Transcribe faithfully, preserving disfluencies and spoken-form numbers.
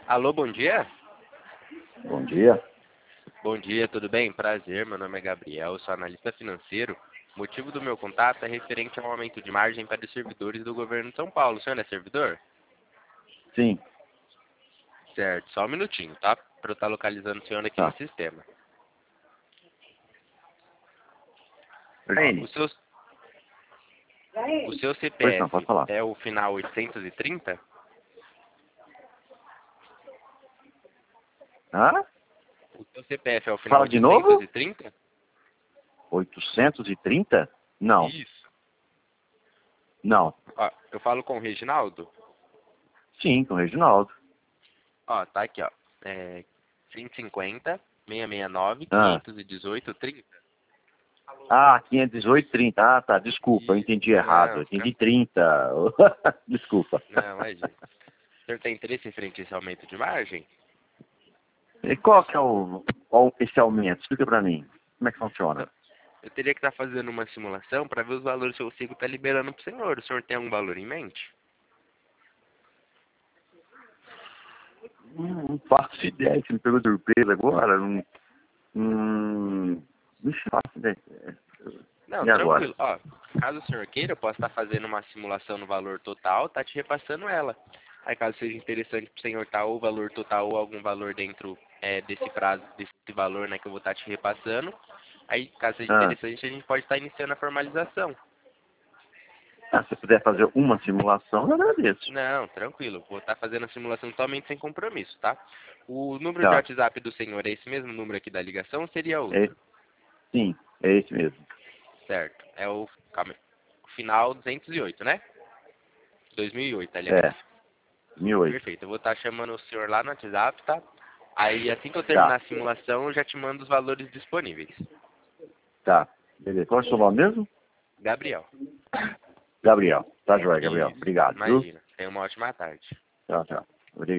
Alô, bom dia? Bom dia. Bom dia, tudo bem? Prazer, meu nome é Gabriel, sou analista financeiro. O motivo do meu contato é referente ao aumento de margem para os servidores do governo de São Paulo. O senhor é servidor? Sim, Certo, só um minutinho, tá? Para eu estar localizando o senhor aqui no tá. sistema. Ó, o Jane, seu, o seu pois não, pode C P F falar. é o final oitocentos e trinta? Hã? O seu C P F é o final Fala de novo? oitocentos e trinta? oitocentos e trinta? Não, Isso. não. Ó, eu falo com o Reginaldo? Sim, com o Reginaldo. Ó, tá aqui, ó. É cento e cinquenta, seiscentos e sessenta e nove, Ah, quinhentos e dezoito, trinta. ah quinhentos e dezoito, trinta. Ah, tá, desculpa, eu Isso. entendi errado. Eu Não, entendi tranquilo. trinta. Desculpa. Não, imagina. O senhor tem interesse em frente a esse aumento de margem? E qual que é o, qual esse aumento? Explica pra mim. Como é que funciona? Então, eu teria que estar fazendo uma simulação para ver os valores que eu consigo estar liberando para o senhor. O senhor tem algum valor em mente? Hum, Não faço ideia. Você me pegou de surpresa agora. Não, hum, não faço ideia. Não, E agora? tranquilo. Ó, caso o senhor queira, eu posso estar fazendo uma simulação no valor total, tá te repassando ela. Aí caso seja interessante para o senhor estar ou o valor total ou algum valor dentro é, desse prazo, desse valor, né, que eu vou estar te repassando. Aí, caso seja Ah. interessante, a gente pode estar iniciando a formalização. Ah, se você puder fazer uma simulação, eu agradeço. Não, tranquilo. Vou estar fazendo a simulação totalmente sem compromisso, tá? O número de Tá. WhatsApp do senhor é esse mesmo número aqui da ligação ou seria É, outro? sim, é esse mesmo. Certo. É o, calma aí. O final duzentos e oito, né? dois mil e oito, aliás. É, mil e oito. Perfeito. Eu vou estar chamando o senhor lá no WhatsApp, tá? Aí, assim que eu Tá, terminar a simulação, eu já te mando os valores disponíveis. tá. Beleza. Qual é o seu nome mesmo? Gabriel. Gabriel. Tá joia, Gabriel. Isso. Obrigado, viu? Imagina. Tenha uma ótima tarde. Tchau, tchau.